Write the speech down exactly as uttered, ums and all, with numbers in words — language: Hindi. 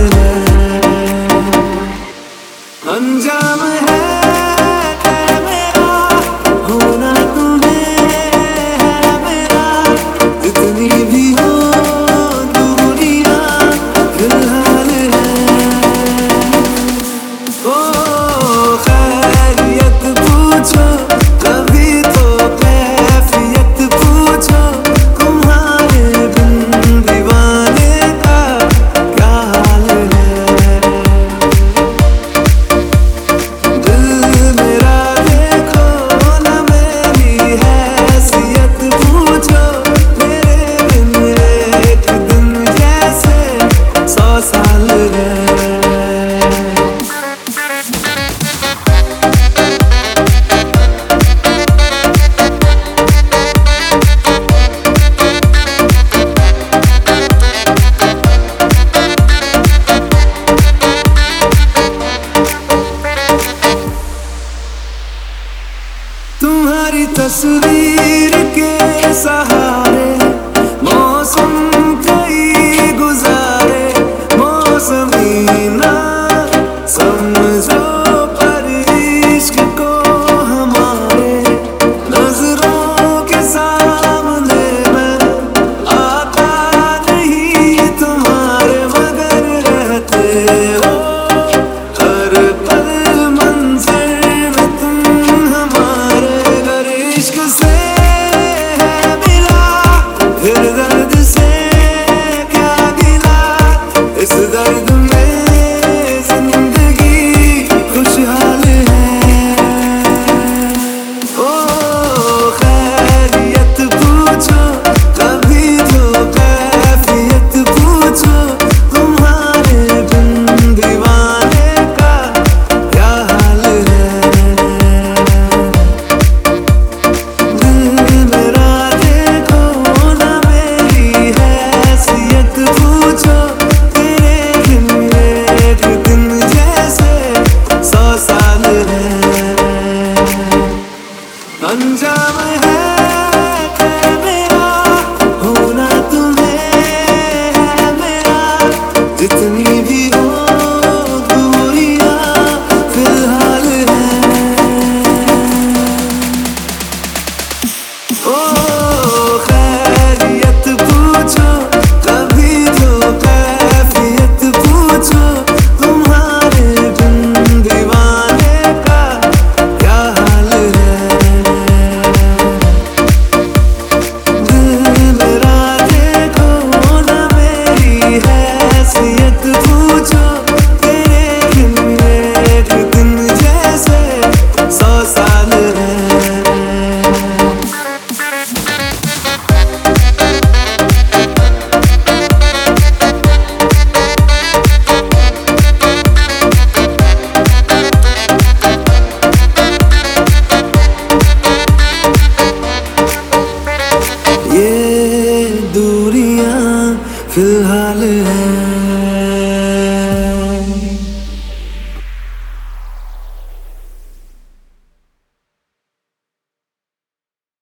है। अंजाम है तेरा मेरा होना, तुम्हें है मेरा, जितनी भी हो दूरियां फिलहाल है। ओ खैरियत पूछो कभी तो कैफियत पूछो, तुम्हारे बिन दीवाने का क्या हाल है। दिल मेरा देखो ना मेरी हैसियत पूछो, मेरे बिन एक दिन जैसे सौ साल है। तुम्हारी तस्वीर के सहारे मौसम कई गुजारे, मौसमी ना समझो पर इश्क को हमारे, नजरों के सामने मैं आता नहीं तुम्हारे, मगर रहते हो हर पल मंज़िल में तुम हमारे। अगर इश्क से है मिला फिर दर्द से क्या गिला, इस दर्द में जिंदगी खुशहाल है। ओ खैरियत पूछो कभी तो कैफियत पूछो, तुम्हारे बिन दीवाने का क्या हाल है। दिल मेरा देखो ना मेरी हैसियत पूछो, तेरे बिन एक दिन जैसे सौ साल है। अंजाम है तेरा मेरा होना, तुम्हें है मेरा, जितनी भी हो दूरियां फिलहाल है। ओ खैरियत पूछो कभी तो कैफियत पूछो, तुम्हारे बिन दीवाने का क्या हाल है। दिल मेरा देखो ना मेरी हैसियत पूछो, तेरे बिन एक दिन जैसे सौ साल है। ये दूरियां फिलहाल है।